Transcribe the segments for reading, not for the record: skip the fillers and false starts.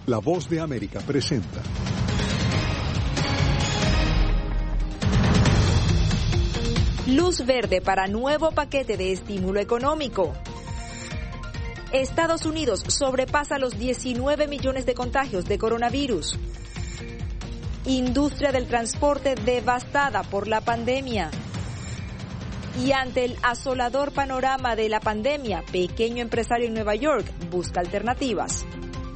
La Voz de América presenta. Luz verde para nuevo paquete de estímulo económico. Estados Unidos sobrepasa los 19 millones de contagios de coronavirus. Industria del transporte devastada por la pandemia. Y ante el asolador panorama de la pandemia, pequeño empresario en Nueva York busca alternativas.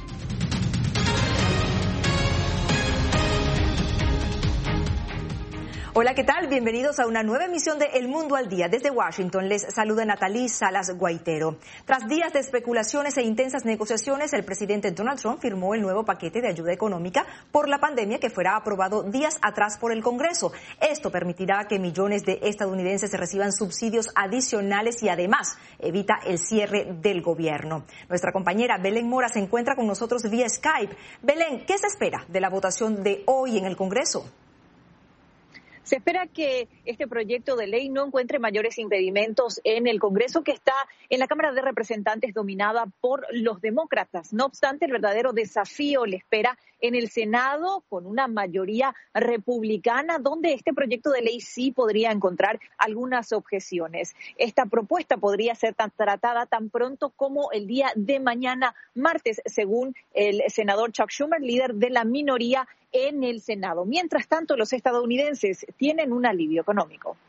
Hola, ¿qué tal? Bienvenidos a una nueva emisión de El Mundo al Día. Desde Washington les saluda Natalie Salas Guaitero. Tras días de especulaciones e intensas negociaciones, el presidente Donald Trump firmó el nuevo paquete de ayuda económica por la pandemia que fuera aprobado días atrás por el Congreso. Esto permitirá que millones de estadounidenses reciban subsidios adicionales y además evita el cierre del gobierno. Nuestra compañera Belén Mora se encuentra con nosotros vía Skype. Belén, ¿qué se espera de la votación de hoy en el Congreso? Se espera que este proyecto de ley no encuentre mayores impedimentos en el Congreso, que está en la Cámara de Representantes dominada por los demócratas. No obstante, el verdadero desafío le espera en el Senado con una mayoría republicana, donde este proyecto de ley sí podría encontrar algunas objeciones. Esta propuesta podría ser tratada tan pronto como el día de mañana, martes, según el senador Chuck Schumer, líder de la minoría en el Senado. Mientras tanto, los estadounidenses tienen un alivio económico.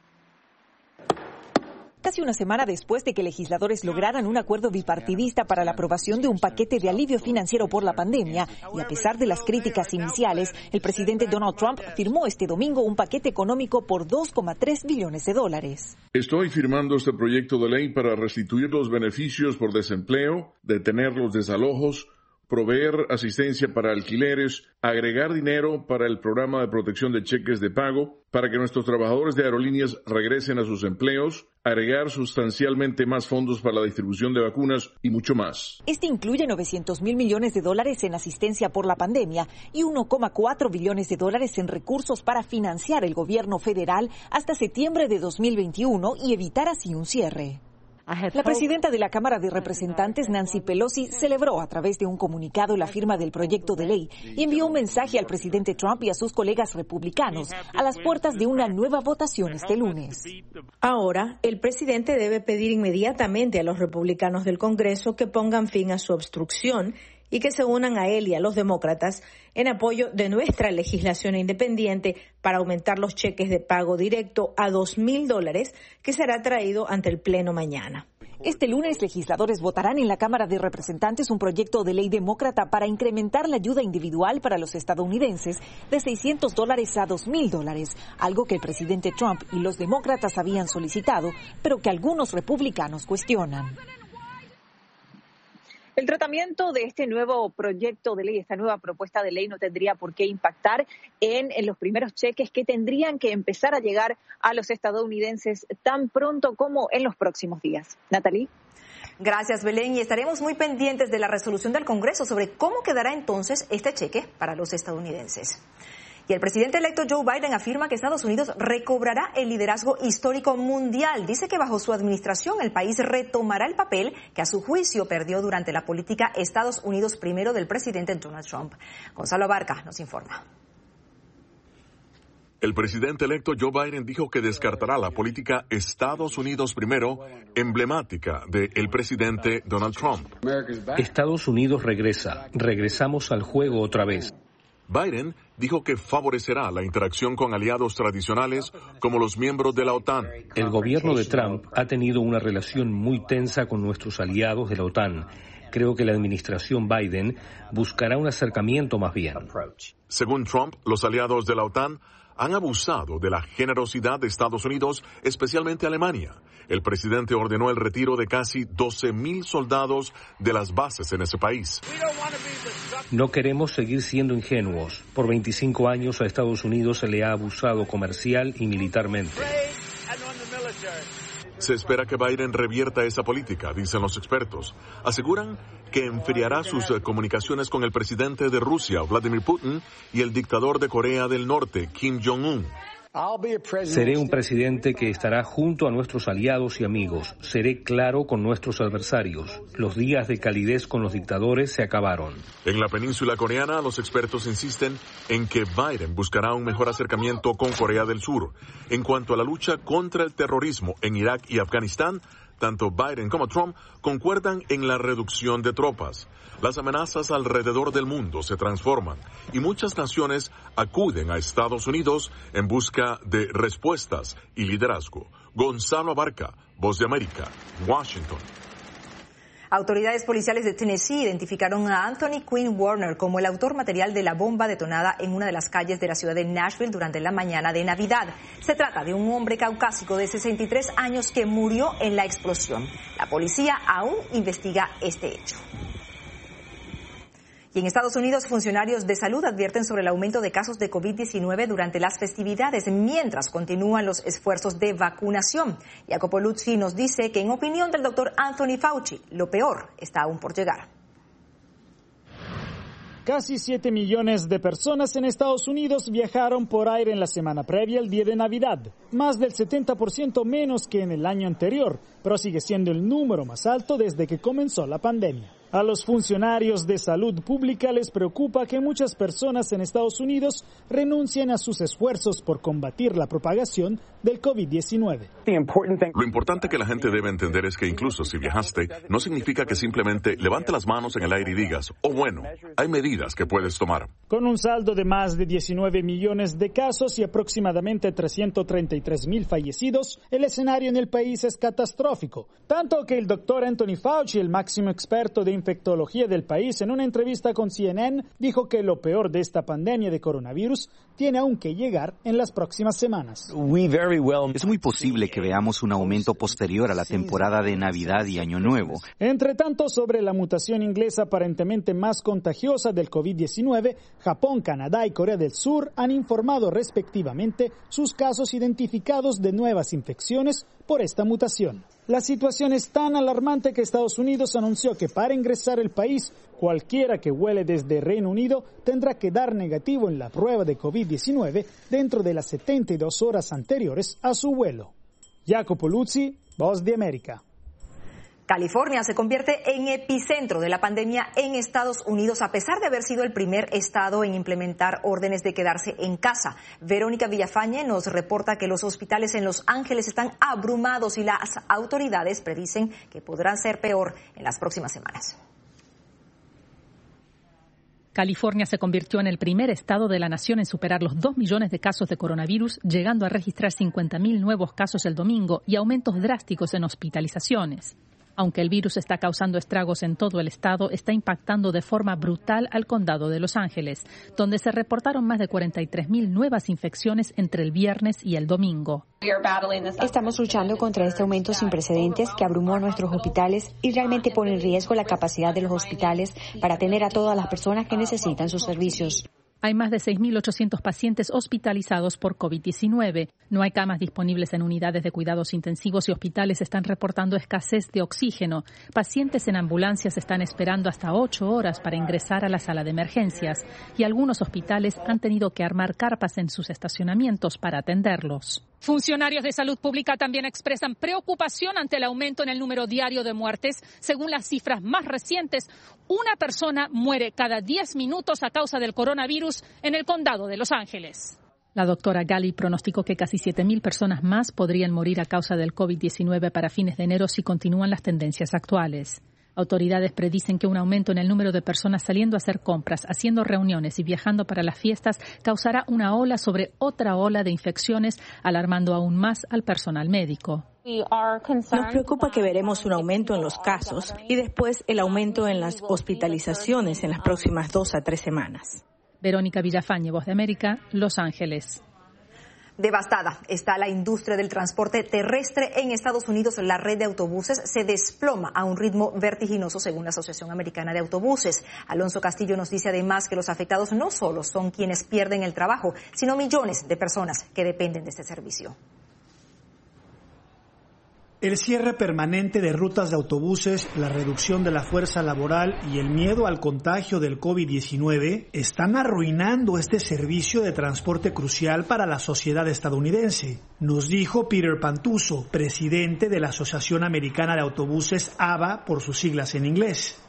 Casi una semana después de que legisladores lograran un acuerdo bipartidista para la aprobación de un paquete de alivio financiero por la pandemia, y a pesar de las críticas iniciales, el presidente Donald Trump firmó este domingo un paquete económico por $2,3 billones. Estoy firmando este proyecto de ley para restituir los beneficios por desempleo, detener los desalojos, proveer asistencia para alquileres, agregar dinero para el programa de protección de cheques de pago, para que nuestros trabajadores de aerolíneas regresen a sus empleos, agregar sustancialmente más fondos para la distribución de vacunas y mucho más. Este incluye $900 mil millones en asistencia por la pandemia y $1,4 billones en recursos para financiar el gobierno federal hasta septiembre de 2021 y evitar así un cierre. La presidenta de la Cámara de Representantes, Nancy Pelosi, celebró a través de un comunicado la firma del proyecto de ley y envió un mensaje al presidente Trump y a sus colegas republicanos a las puertas de una nueva votación este lunes. Ahora, el presidente debe pedir inmediatamente a los republicanos del Congreso que pongan fin a su obstrucción y que se unan a él y a los demócratas en apoyo de nuestra legislación independiente para aumentar los cheques de pago directo a $2,000 que será traído ante el Pleno mañana. Este lunes, legisladores votarán en la Cámara de Representantes un proyecto de ley demócrata para incrementar la ayuda individual para los estadounidenses de $600 a $2,000, algo que el presidente Trump y los demócratas habían solicitado, pero que algunos republicanos cuestionan. El tratamiento de este nuevo proyecto de ley, esta nueva propuesta de ley, no tendría por qué impactar en los primeros cheques que tendrían que empezar a llegar a los estadounidenses tan pronto como en los próximos días. Natalie. Gracias, Belén, y estaremos muy pendientes de la resolución del Congreso sobre cómo quedará entonces este cheque para los estadounidenses. Y el presidente electo Joe Biden afirma que Estados Unidos recobrará el liderazgo histórico mundial. Dice que bajo su administración el país retomará el papel que a su juicio perdió durante la política Estados Unidos primero del presidente Donald Trump. Gonzalo Abarca nos informa. El presidente electo Joe Biden dijo que descartará la política Estados Unidos primero, emblemática del presidente Donald Trump. Estados Unidos regresa. Regresamos al juego otra vez. Biden dijo que favorecerá la interacción con aliados tradicionales como los miembros de la OTAN. El gobierno de Trump ha tenido una relación muy tensa con nuestros aliados de la OTAN. Creo que la administración Biden buscará un acercamiento más bien. Según Trump, los aliados de la OTAN han abusado de la generosidad de Estados Unidos, especialmente Alemania. El presidente ordenó el retiro de casi 12,000 soldados de las bases en ese país. No queremos seguir siendo ingenuos. Por 25 años a Estados Unidos se le ha abusado comercial y militarmente. Se espera que Biden revierta esa política, dicen los expertos. Aseguran que enfriará sus comunicaciones con el presidente de Rusia, Vladimir Putin, y el dictador de Corea del Norte, Kim Jong-un. Seré un presidente que estará junto a nuestros aliados y amigos. Seré claro con nuestros adversarios. Los días de calidez con los dictadores se acabaron. En la península coreana, los expertos insisten en que Biden buscará un mejor acercamiento con Corea del Sur. En cuanto a la lucha contra el terrorismo en Irak y Afganistán, tanto Biden como Trump concuerdan en la reducción de tropas. Las amenazas alrededor del mundo se transforman y muchas naciones acuden a Estados Unidos en busca de respuestas y liderazgo. Gonzalo Abarca, Voz de América, Washington. Autoridades policiales de Tennessee identificaron a Anthony Quinn Warner como el autor material de la bomba detonada en una de las calles de la ciudad de Nashville durante la mañana de Navidad. Se trata de un hombre caucásico de 63 años que murió en la explosión. La policía aún investiga este hecho. Y en Estados Unidos, funcionarios de salud advierten sobre el aumento de casos de COVID-19 durante las festividades, mientras continúan los esfuerzos de vacunación. Jacopo Luzzi nos dice que, en opinión del doctor Anthony Fauci, lo peor está aún por llegar. Casi 7 millones de personas en Estados Unidos viajaron por aire en la semana previa al día de Navidad, más del 70% menos que en el año anterior, pero sigue siendo el número más alto desde que comenzó la pandemia. A los funcionarios de salud pública les preocupa que muchas personas en Estados Unidos renuncien a sus esfuerzos por combatir la propagación del COVID-19. Lo importante que la gente debe entender es que incluso si viajaste, no significa que simplemente levante las manos en el aire y digas, oh bueno, hay medidas que puedes tomar. Con un saldo de más de 19 millones de casos y aproximadamente 333,000 fallecidos, el escenario en el país es catastrófico. Tanto que el doctor Anthony Fauci, el máximo experto de infectología del país, en una entrevista con CNN, dijo que lo peor de esta pandemia de coronavirus tiene aún que llegar en las próximas semanas. Es muy posible que veamos un aumento posterior a la temporada de Navidad y Año Nuevo. Entre tanto, sobre la mutación inglesa aparentemente más contagiosa del COVID-19, Japón, Canadá y Corea del Sur han informado respectivamente sus casos identificados de nuevas infecciones por esta mutación. La situación es tan alarmante que Estados Unidos anunció que para ingresar al país, cualquiera que vuele desde Reino Unido tendrá que dar negativo en la prueba de COVID-19 dentro de las 72 horas anteriores a su vuelo. Jacopo Luzzi, Voz de América. California se convierte en epicentro de la pandemia en Estados Unidos, a pesar de haber sido el primer estado en implementar órdenes de quedarse en casa. Verónica Villafañe nos reporta que los hospitales en Los Ángeles están abrumados y las autoridades predicen que podrán ser peor en las próximas semanas. California se convirtió en el primer estado de la nación en superar los 2 millones de casos de coronavirus, llegando a registrar 50,000 nuevos casos el domingo y aumentos drásticos en hospitalizaciones. Aunque el virus está causando estragos en todo el estado, está impactando de forma brutal al condado de Los Ángeles, donde se reportaron más de 43,000 nuevas infecciones entre el viernes y el domingo. Estamos luchando contra este aumento sin precedentes que abrumó a nuestros hospitales y realmente pone en riesgo la capacidad de los hospitales para atender a todas las personas que necesitan sus servicios. Hay más de 6.800 pacientes hospitalizados por COVID-19. No hay camas disponibles en unidades de cuidados intensivos y hospitales están reportando escasez de oxígeno. Pacientes en ambulancias están esperando hasta 8 horas para ingresar a la sala de emergencias y algunos hospitales han tenido que armar carpas en sus estacionamientos para atenderlos. Funcionarios de salud pública también expresan preocupación ante el aumento en el número diario de muertes. Según las cifras más recientes, una persona muere cada 10 minutos a causa del coronavirus en el condado de Los Ángeles. La doctora Gali pronosticó que casi 7,000 personas más podrían morir a causa del COVID-19 para fines de enero si continúan las tendencias actuales. Autoridades predicen que un aumento en el número de personas saliendo a hacer compras, haciendo reuniones y viajando para las fiestas causará una ola sobre otra ola de infecciones, alarmando aún más al personal médico. Nos preocupa que veremos un aumento en los casos y después el aumento en las hospitalizaciones en las próximas 2 a 3 semanas. Verónica Villafañe, Voz de América, Los Ángeles. Devastada está la industria del transporte terrestre en Estados Unidos. La red de autobuses se desploma a un ritmo vertiginoso, según la Asociación Americana de Autobuses. Alonso Castillo nos dice además que los afectados no solo son quienes pierden el trabajo, sino millones de personas que dependen de este servicio. El cierre permanente de rutas de autobuses, la reducción de la fuerza laboral y el miedo al contagio del COVID-19 están arruinando este servicio de transporte crucial para la sociedad estadounidense, nos dijo Peter Pantuso, presidente de la Asociación Americana de Autobuses, ABA, por sus siglas en inglés.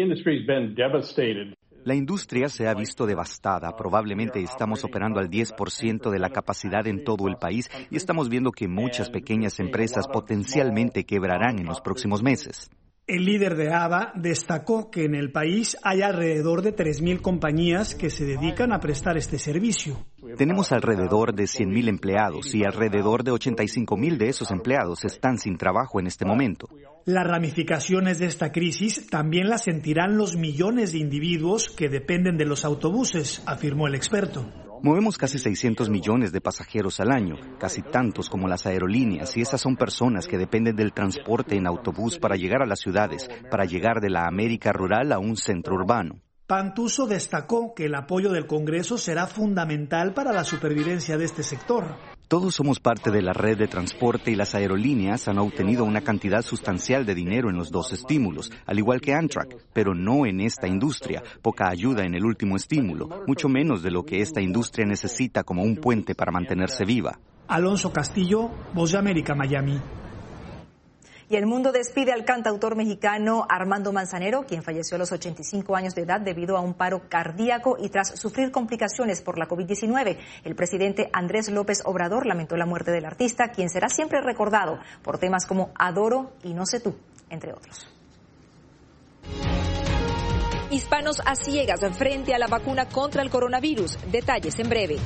La industria se ha visto devastada. Probablemente estamos operando al 10% de la capacidad en todo el país y estamos viendo que muchas pequeñas empresas potencialmente quebrarán en los próximos meses. El líder de ABA destacó que en el país hay alrededor de 3,000 compañías que se dedican a prestar este servicio. Tenemos alrededor de 100,000 empleados y alrededor de 85,000 de esos empleados están sin trabajo en este momento. Las ramificaciones de esta crisis también las sentirán los millones de individuos que dependen de los autobuses, afirmó el experto. Movemos casi 600 millones de pasajeros al año, casi tantos como las aerolíneas, y esas son personas que dependen del transporte en autobús para llegar a las ciudades, para llegar de la América rural a un centro urbano. Pantuso destacó que el apoyo del Congreso será fundamental para la supervivencia de este sector. Todos somos parte de la red de transporte y las aerolíneas han obtenido una cantidad sustancial de dinero en los dos estímulos, al igual que Amtrak, pero no en esta industria. Poca ayuda en el último estímulo, mucho menos de lo que esta industria necesita como un puente para mantenerse viva. Alonso Castillo, Voz de América, Miami. Y el mundo despide al cantautor mexicano Armando Manzanero, quien falleció a los 85 años de edad debido a un paro cardíaco y tras sufrir complicaciones por la COVID-19. El presidente Andrés López Obrador lamentó la muerte del artista, quien será siempre recordado por temas como Adoro y No sé tú, entre otros. Hispanos a ciegas frente a la vacuna contra el coronavirus. Detalles en breve.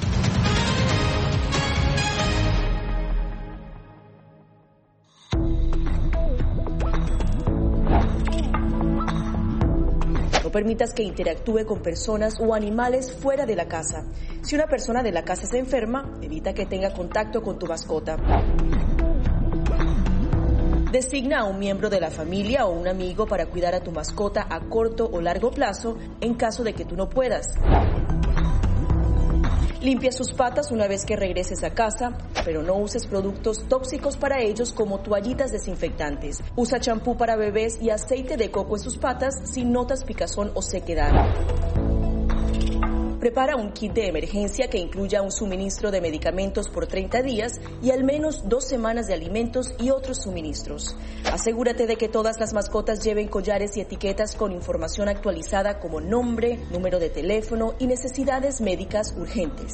No permitas que interactúe con personas o animales fuera de la casa. Si una persona de la casa se enferma, evita que tenga contacto con tu mascota. Designa a un miembro de la familia o un amigo para cuidar a tu mascota a corto o largo plazo en caso de que tú no puedas. Limpia sus patas una vez que regreses a casa, pero no uses productos tóxicos para ellos como toallitas desinfectantes. Usa champú para bebés y aceite de coco en sus patas si notas picazón o sequedad. Prepara un kit de emergencia que incluya un suministro de medicamentos por 30 días y al menos 2 semanas de alimentos y otros suministros. Asegúrate de que todas las mascotas lleven collares y etiquetas con información actualizada como nombre, número de teléfono y necesidades médicas urgentes.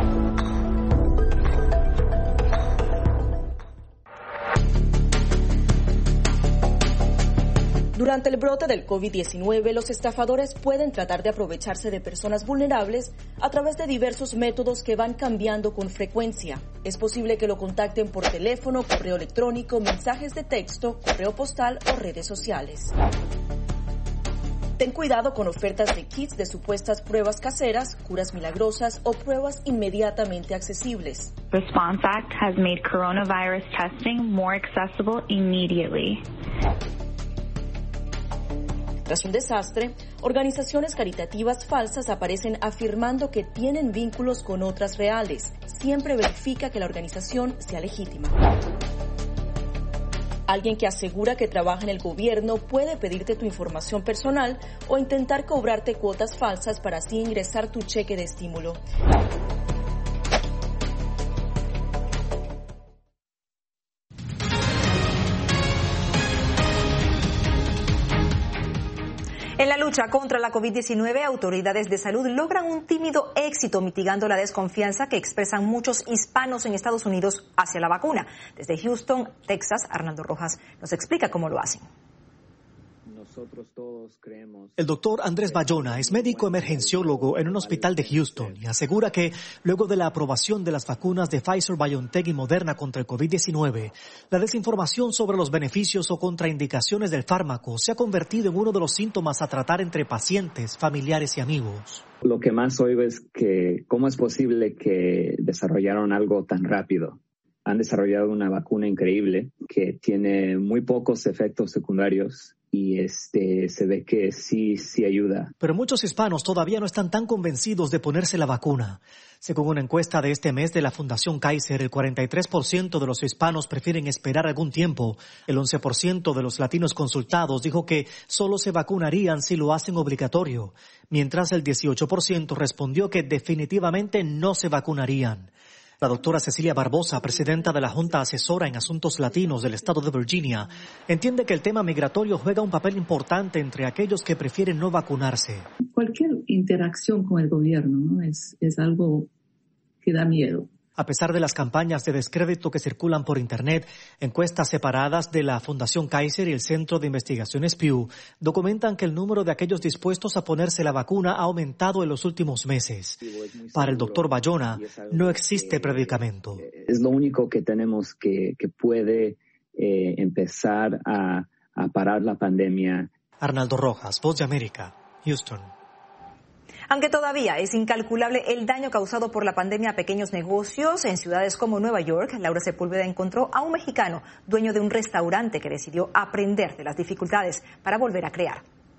Durante el brote del COVID-19, los estafadores pueden tratar de aprovecharse de personas vulnerables a través de diversos métodos que van cambiando con frecuencia. Es posible que lo contacten por teléfono, correo electrónico, mensajes de texto, correo postal o redes sociales. Ten cuidado con ofertas de kits de supuestas pruebas caseras, curas milagrosas o pruebas inmediatamente accesibles. Response Act has made coronavirus testing more accessible immediately. Tras un desastre, organizaciones caritativas falsas aparecen afirmando que tienen vínculos con otras reales. Siempre verifica que la organización sea legítima. Alguien que asegura que trabaja en el gobierno puede pedirte tu información personal o intentar cobrarte cuotas falsas para así ingresar tu cheque de estímulo. En la lucha contra la COVID-19, autoridades de salud logran un tímido éxito mitigando la desconfianza que expresan muchos hispanos en Estados Unidos hacia la vacuna. Desde Houston, Texas, Arnaldo Rojas nos explica cómo lo hacen. El doctor Andrés Bayona es médico emergenciólogo en un hospital de Houston y asegura que luego de la aprobación de las vacunas de Pfizer, BioNTech y Moderna contra el COVID-19, la desinformación sobre los beneficios o contraindicaciones del fármaco se ha convertido en uno de los síntomas a tratar entre pacientes, familiares y amigos. Lo que más oigo es que cómo es posible que desarrollaron algo tan rápido. Han desarrollado una vacuna increíble que tiene muy pocos efectos secundarios se ve que sí ayuda. Pero muchos hispanos todavía no están tan convencidos de ponerse la vacuna. Según una encuesta de este mes de la Fundación Kaiser, el 43% de los hispanos prefieren esperar algún tiempo. El 11% de los latinos consultados dijo que solo se vacunarían si lo hacen obligatorio, mientras el 18% respondió que definitivamente no se vacunarían. La doctora Cecilia Barbosa, presidenta de la Junta Asesora en Asuntos Latinos del Estado de Virginia, entiende que el tema migratorio juega un papel importante entre aquellos que prefieren no vacunarse. Cualquier interacción con el gobierno, ¿no? es algo que da miedo. A pesar de las campañas de descrédito que circulan por Internet, encuestas separadas de la Fundación Kaiser y el Centro de Investigaciones Pew documentan que el número de aquellos dispuestos a ponerse la vacuna ha aumentado en los últimos meses. Para el doctor Bayona, no existe predicamento. Es lo único que tenemos que puede empezar a parar la pandemia. Arnaldo Rojas, Voz de América, Houston. Aunque todavía es incalculable el daño causado por la pandemia a pequeños negocios, en ciudades como Nueva York, Laura Sepúlveda encontró a un mexicano, dueño de un restaurante, que decidió aprender de las dificultades para volver a crear.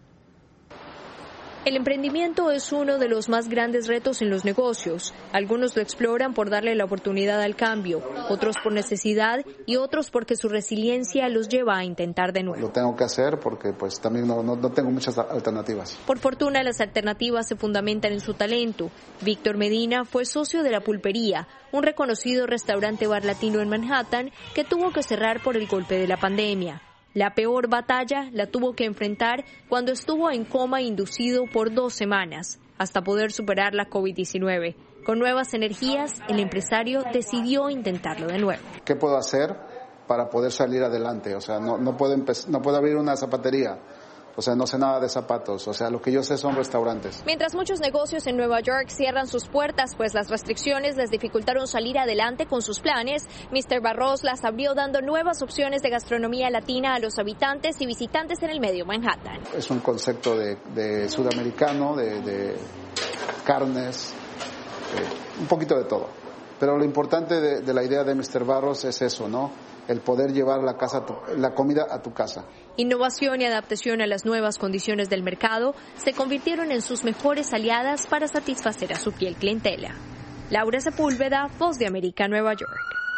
El emprendimiento es uno de los más grandes retos en los negocios. Algunos lo exploran por darle la oportunidad al cambio, otros por necesidad y otros porque su resiliencia los lleva a intentar de nuevo. Lo tengo que hacer porque pues también no tengo muchas alternativas. Por fortuna, las alternativas se fundamentan en su talento. Víctor Medina fue socio de La Pulpería, un reconocido restaurante bar latino en Manhattan que tuvo que cerrar por el golpe de la pandemia. La peor batalla la tuvo que enfrentar cuando estuvo en coma inducido por 2 semanas, hasta poder superar la COVID-19. Con nuevas energías, el empresario decidió intentarlo de nuevo. ¿Qué puedo hacer para poder salir adelante? O sea, no puedo abrir una zapatería. O sea, no sé nada de zapatos. O sea, lo que yo sé son restaurantes. Mientras muchos negocios en Nueva York cierran sus puertas, pues las restricciones les dificultaron salir adelante con sus planes, Mr. Barros las abrió dando nuevas opciones de gastronomía latina a los habitantes y visitantes en el medio Manhattan. Es un concepto de sudamericano, de carnes, un poquito de todo. Pero lo importante de la idea de Mr. Barros es eso, ¿no? El poder llevar la comida a tu casa. Innovación y adaptación a las nuevas condiciones del mercado se convirtieron en sus mejores aliadas para satisfacer a su fiel clientela. Laura Sepúlveda, Voz de América, Nueva York.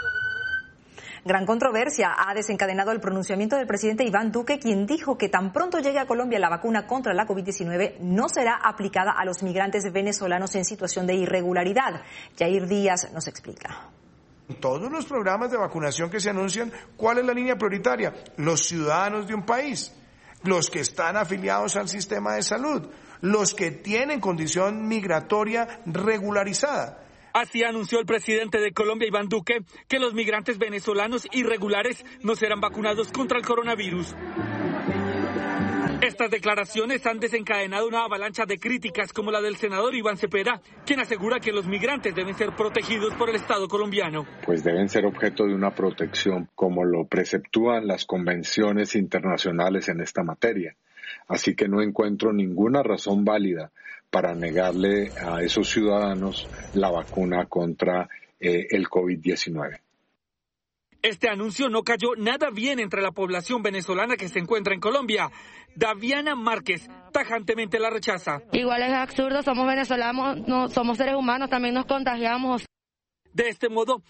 Gran controversia ha desencadenado el pronunciamiento del presidente Iván Duque, quien dijo que tan pronto llegue a Colombia la vacuna contra la COVID-19 no será aplicada a los migrantes venezolanos en situación de irregularidad. Yair Díaz nos explica. Todos los programas de vacunación que se anuncian, ¿cuál es la línea prioritaria? Los ciudadanos de un país, los que están afiliados al sistema de salud, los que tienen condición migratoria regularizada. Así anunció el presidente de Colombia, Iván Duque, que los migrantes venezolanos irregulares no serán vacunados contra el coronavirus. Estas declaraciones han desencadenado una avalancha de críticas como la del senador Iván Cepeda, quien asegura que los migrantes deben ser protegidos por el Estado colombiano. Pues deben ser objeto de una protección como lo preceptúan las convenciones internacionales en esta materia. Así que no encuentro ninguna razón válida para negarle a esos ciudadanos la vacuna contra el COVID-19. Este anuncio no cayó nada bien entre la población venezolana que se encuentra en Colombia. Daviana Márquez tajantemente la rechaza. Igual es absurdo, somos venezolanos, no somos seres humanos, también nos contagiamos. De este modo,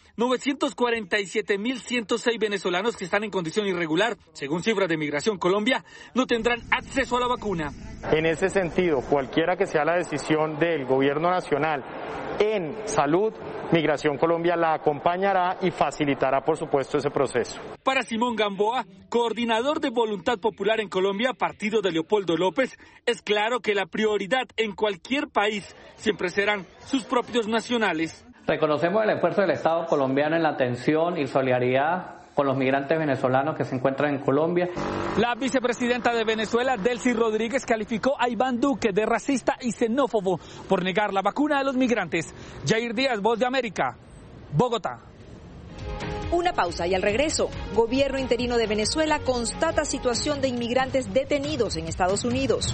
947.106 venezolanos que están en condición irregular, según cifras de Migración Colombia, no tendrán acceso a la vacuna. En ese sentido, cualquiera que sea la decisión del gobierno nacional en salud, Migración Colombia la acompañará y facilitará, por supuesto, ese proceso. Para Simón Gamboa, coordinador de Voluntad Popular en Colombia, partido de Leopoldo López, es claro que la prioridad en cualquier país siempre serán sus propios nacionales. Reconocemos el esfuerzo del Estado colombiano en la atención y solidaridad con los migrantes venezolanos que se encuentran en Colombia. La vicepresidenta de Venezuela, Delcy Rodríguez, calificó a Iván Duque de racista y xenófobo por negar la vacuna a los migrantes. Yair Díaz, Voz de América, Bogotá. Una pausa y al regreso, gobierno interino de Venezuela constata situación de inmigrantes detenidos en Estados Unidos.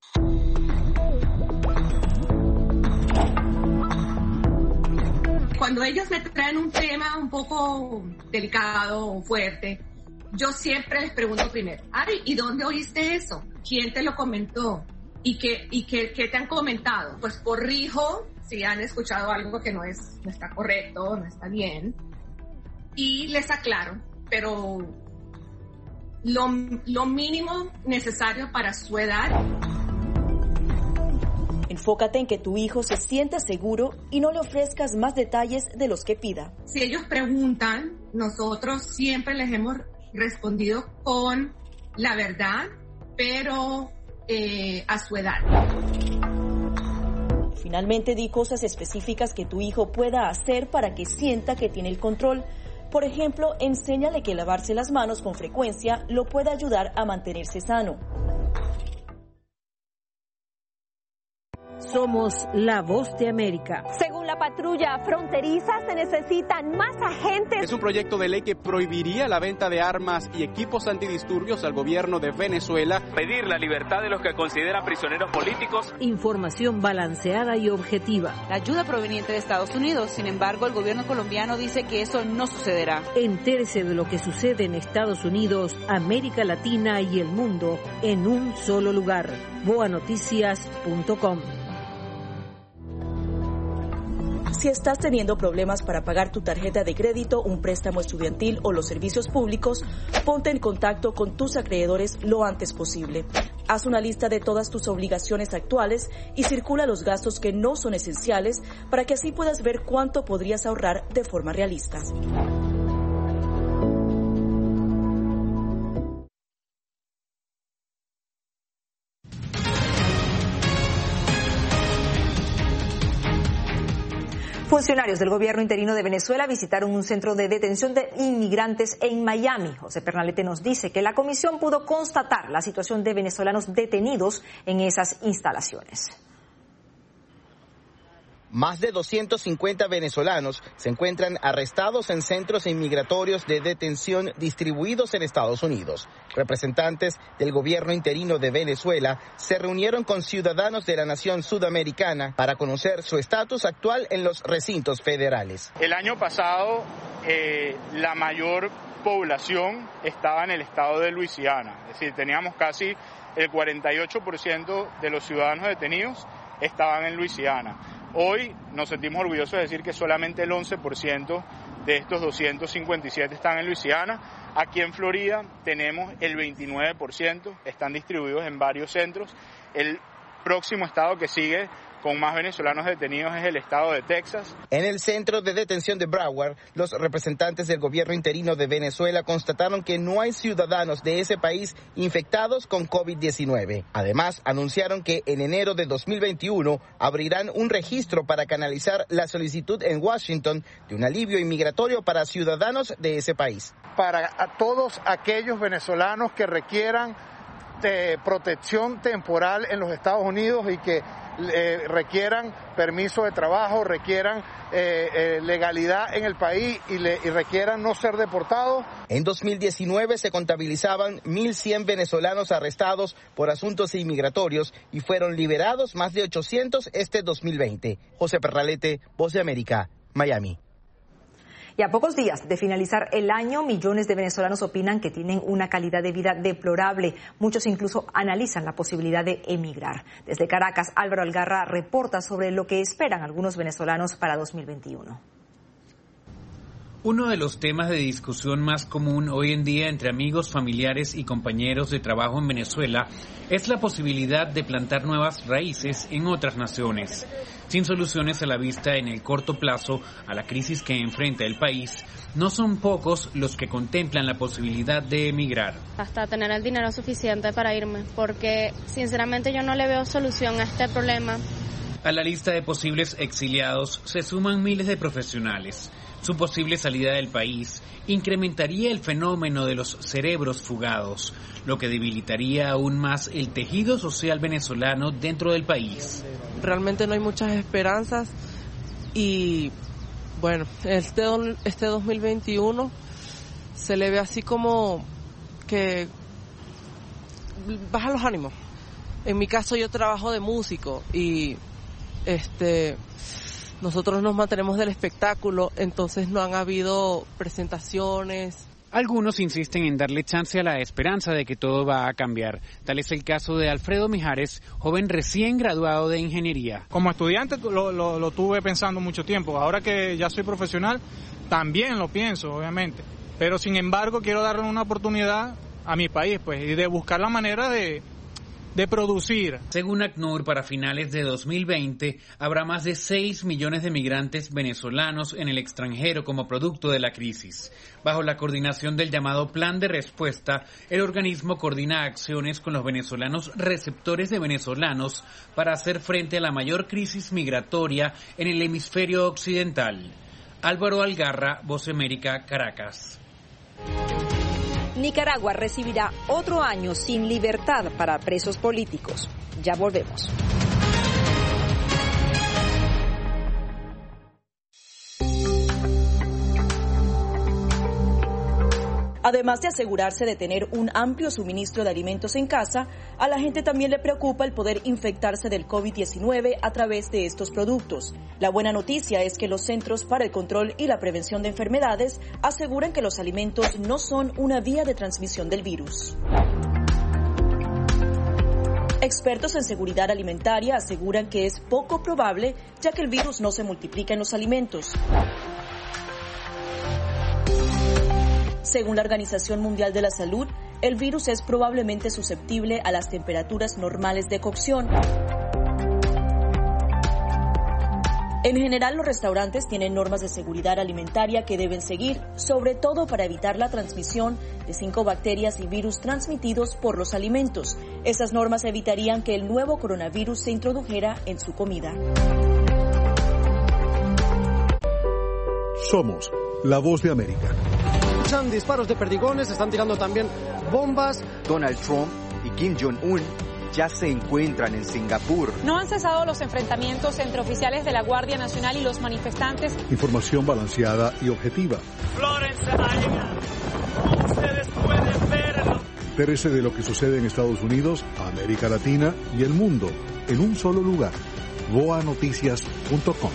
Cuando cuando ellos me traen un tema un poco delicado o fuerte, yo siempre les pregunto primero, Ari, ¿y dónde oíste eso? ¿Quién te lo comentó? ¿Y qué te han comentado? Pues corrijo si han escuchado algo que no está correcto, no está bien, y les aclaro, pero lo mínimo necesario para su edad. Enfócate en que tu hijo se sienta seguro y no le ofrezcas más detalles de los que pida. Si ellos preguntan, nosotros siempre les hemos respondido con la verdad, pero a su edad. Finalmente, di cosas específicas que tu hijo pueda hacer para que sienta que tiene el control. Por ejemplo, enséñale que lavarse las manos con frecuencia lo puede ayudar a mantenerse sano. Somos la voz de América. Según la patrulla fronteriza, se necesitan más agentes. Es un proyecto de ley que prohibiría la venta de armas y equipos antidisturbios al gobierno de Venezuela. Pedir la libertad de los que considera prisioneros políticos. Información balanceada y objetiva. La ayuda proveniente de Estados Unidos. Sin embargo, el gobierno colombiano dice que eso no sucederá. Entérese de lo que sucede en Estados Unidos, América Latina y el mundo en un solo lugar. boanoticias.com. Si estás teniendo problemas para pagar tu tarjeta de crédito, un préstamo estudiantil o los servicios públicos, ponte en contacto con tus acreedores lo antes posible. Haz una lista de todas tus obligaciones actuales y circula los gastos que no son esenciales para que así puedas ver cuánto podrías ahorrar de forma realista. Funcionarios del gobierno interino de Venezuela visitaron un centro de detención de inmigrantes en Miami. José Pernalete nos dice que la comisión pudo constatar la situación de venezolanos detenidos en esas instalaciones. Más de 250 venezolanos se encuentran arrestados en centros inmigratorios de detención distribuidos en Estados Unidos. Representantes del gobierno interino de Venezuela se reunieron con ciudadanos de la nación sudamericana para conocer su estatus actual en los recintos federales. El año pasado, la mayor población estaba en el estado de Luisiana, es decir, teníamos casi el 48% de los ciudadanos detenidos estaban en Luisiana. Hoy nos sentimos orgullosos de decir que solamente el 11% de estos 257 están en Luisiana. Aquí en Florida tenemos el 29%, están distribuidos en varios centros. El próximo estado que sigue con más venezolanos detenidos es el estado de Texas. En el centro de detención de Broward, los representantes del gobierno interino de Venezuela constataron que no hay ciudadanos de ese país infectados con COVID-19. Además, anunciaron que en enero de 2021 abrirán un registro para canalizar la solicitud en Washington de un alivio inmigratorio para ciudadanos de ese país. Para todos aquellos venezolanos que requieran protección temporal en los Estados Unidos y que requieran permiso de trabajo, requieran legalidad en el país y requieran no ser deportados. En 2019 se contabilizaban 1.100 venezolanos arrestados por asuntos inmigratorios y fueron liberados más de 800 este 2020. José Pernalete, Voz de América, Miami. Y a pocos días de finalizar el año, millones de venezolanos opinan que tienen una calidad de vida deplorable. Muchos incluso analizan la posibilidad de emigrar. Desde Caracas, Álvaro Algarra reporta sobre lo que esperan algunos venezolanos para 2021. Uno de los temas de discusión más común hoy en día entre amigos, familiares y compañeros de trabajo en Venezuela es la posibilidad de plantar nuevas raíces en otras naciones. Sin soluciones a la vista en el corto plazo a la crisis que enfrenta el país, no son pocos los que contemplan la posibilidad de emigrar. Hasta tener el dinero suficiente para irme, porque sinceramente yo no le veo solución a este problema. A la lista de posibles exiliados se suman miles de profesionales. Su posible salida del país incrementaría el fenómeno de los cerebros fugados, lo que debilitaría aún más el tejido social venezolano dentro del país. Realmente no hay muchas esperanzas y bueno, este 2021 se le ve así como que baja los ánimos. En mi caso yo trabajo de músico y nosotros nos mantenemos del espectáculo, entonces no han habido presentaciones. Algunos insisten en darle chance a la esperanza de que todo va a cambiar. Tal es el caso de Alfredo Mijares, joven recién graduado de ingeniería. Como estudiante lo tuve pensando mucho tiempo. Ahora que ya soy profesional, también lo pienso, obviamente. Pero sin embargo, quiero darle una oportunidad a mi país, pues, y de buscar la manera de producir. Según ACNUR, para finales de 2020 habrá más de 6 millones de migrantes venezolanos en el extranjero como producto de la crisis. Bajo la coordinación del llamado Plan de Respuesta, el organismo coordina acciones con los venezolanos receptores de venezolanos para hacer frente a la mayor crisis migratoria en el hemisferio occidental. Álvaro Algarra, Voz de América, Caracas. Nicaragua recibirá otro año sin libertad para presos políticos. Ya volvemos. Además de asegurarse de tener un amplio suministro de alimentos en casa, a la gente también le preocupa el poder infectarse del COVID-19 a través de estos productos. La buena noticia es que los Centros para el Control y la Prevención de Enfermedades aseguran que los alimentos no son una vía de transmisión del virus. Expertos en seguridad alimentaria aseguran que es poco probable, ya que el virus no se multiplica en los alimentos. Según la Organización Mundial de la Salud, el virus es probablemente susceptible a las temperaturas normales de cocción. En general, los restaurantes tienen normas de seguridad alimentaria que deben seguir, sobre todo para evitar la transmisión de 5 bacterias y virus transmitidos por los alimentos. Esas normas evitarían que el nuevo coronavirus se introdujera en su comida. Somos la Voz de América. Escuchan disparos de perdigones, están tirando también bombas. Donald Trump y Kim Jong-un ya se encuentran en Singapur. No han cesado los enfrentamientos entre oficiales de la Guardia Nacional y los manifestantes. Información balanceada y objetiva. Florence Nightingale, como ustedes pueden verlo. Entérese de lo que sucede en Estados Unidos, América Latina y el mundo en un solo lugar. voanoticias.com.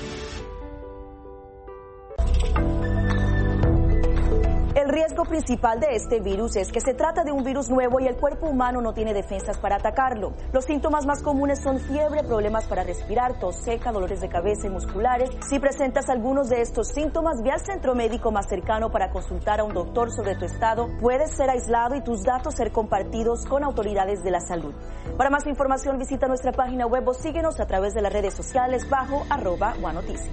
El riesgo principal de este virus es que se trata de un virus nuevo y el cuerpo humano no tiene defensas para atacarlo. Los síntomas más comunes son fiebre, problemas para respirar, tos seca, dolores de cabeza y musculares. Si presentas algunos de estos síntomas, ve al centro médico más cercano para consultar a un doctor sobre tu estado. Puedes ser aislado y tus datos ser compartidos con autoridades de la salud. Para más información, visita nuestra página web o síguenos a través de las redes sociales bajo @OneNoticias.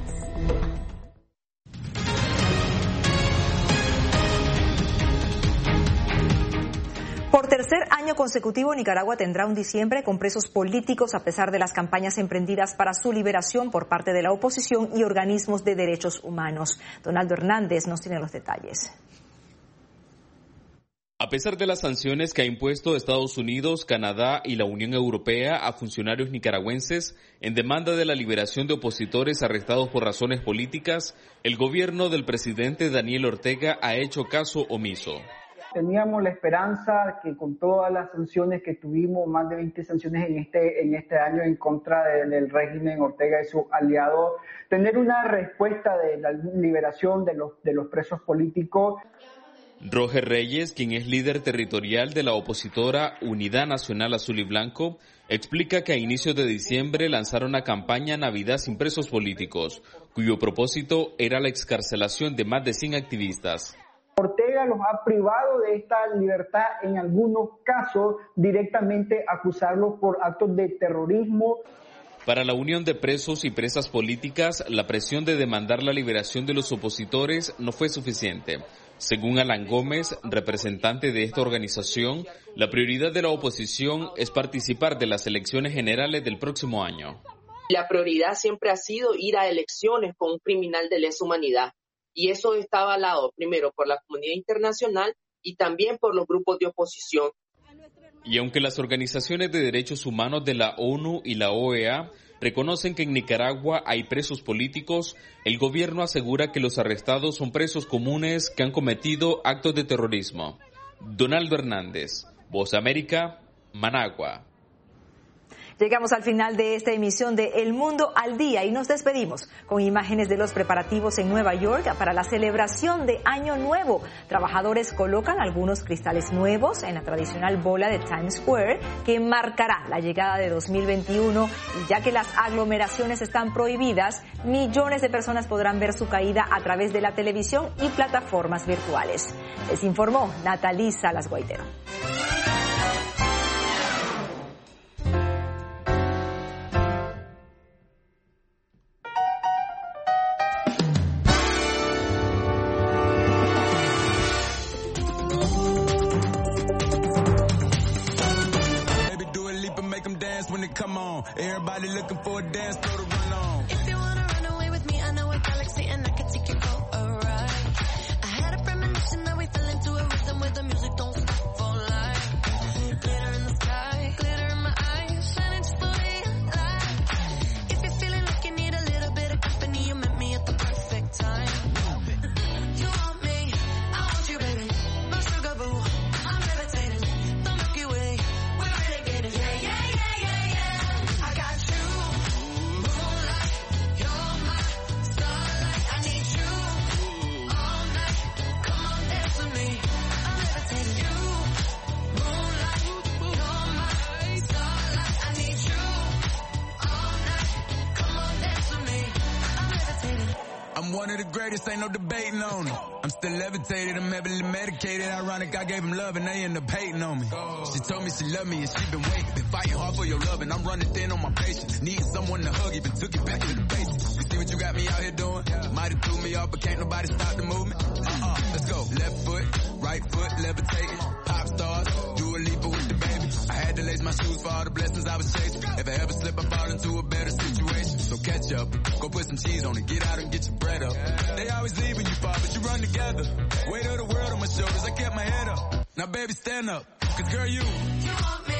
Por tercer año consecutivo, Nicaragua tendrá un diciembre con presos políticos a pesar de las campañas emprendidas para su liberación por parte de la oposición y organismos de derechos humanos. Donaldo Hernández nos tiene los detalles. A pesar de las sanciones que ha impuesto Estados Unidos, Canadá y la Unión Europea a funcionarios nicaragüenses en demanda de la liberación de opositores arrestados por razones políticas, el gobierno del presidente Daniel Ortega ha hecho caso omiso. Teníamos la esperanza que con todas las sanciones que tuvimos, más de 20 sanciones en este año en contra del régimen Ortega y sus aliados, tener una respuesta de la liberación de los presos políticos. Roger Reyes, quien es líder territorial de la opositora Unidad Nacional Azul y Blanco, explica que a inicios de diciembre lanzaron la campaña Navidad sin presos políticos, cuyo propósito era la excarcelación de más de 100 activistas. Ortega los ha privado de esta libertad, en algunos casos directamente acusarlos por actos de terrorismo. Para la Unión de Presos y Presas Políticas, la presión de demandar la liberación de los opositores no fue suficiente. Según Alan Gómez, representante de esta organización, la prioridad de la oposición es participar de las elecciones generales del próximo año. La prioridad siempre ha sido ir a elecciones con un criminal de lesa humanidad. Y eso está avalado primero por la comunidad internacional y también por los grupos de oposición. Y aunque las organizaciones de derechos humanos de la ONU y la OEA reconocen que en Nicaragua hay presos políticos, el gobierno asegura que los arrestados son presos comunes que han cometido actos de terrorismo. Donaldo Hernández, Voz de América, Managua. Llegamos al final de esta emisión de El Mundo al Día y nos despedimos con imágenes de los preparativos en Nueva York para la celebración de Año Nuevo. Trabajadores colocan algunos cristales nuevos en la tradicional bola de Times Square que marcará la llegada de 2021 y ya que las aglomeraciones están prohibidas, millones de personas podrán ver su caída a través de la televisión y plataformas virtuales. Les informó Natalie Salas Guaitero. Come on, everybody looking for a dance, throw the run on. If you wanna run away with me, I know a galaxy and I can take you for a ride. I had a premonition that we fell into a rhythm where the music don't stop for life. Glitter in the sky, glitter in my eyes, shining just the way I like. If you're feeling like you need a little bit of company, you met me at the perfect time. You want me, I want you, baby. My sugar boo, I'm levitating. The Milky Way, we're renegading. Yeah, yeah. I'm one of the greatest, ain't no debating on it. I'm still levitated, I'm heavily medicated. Ironic, I gave him love and they end up hating on me. She told me she loved me and she been waiting. Been fighting hard for your love and I'm running thin on my patience. Needing someone to hug, even took it back to the basics. You see what you got me out here doing? Might have threw me off, but can't nobody stop the movement. Let's go. Left foot, right foot, levitating. Pop stars, do a leap with the baby. I had to lace my shoes for all the blessings I was chasing. If I ever slip, I fall into a better situation. So catch up, go put some cheese on it, get out and get your bread up. They always leave when you fall, but you run together. Weight of the world on my shoulders, I kept my head up. Now baby, stand up, cause girl, you want me.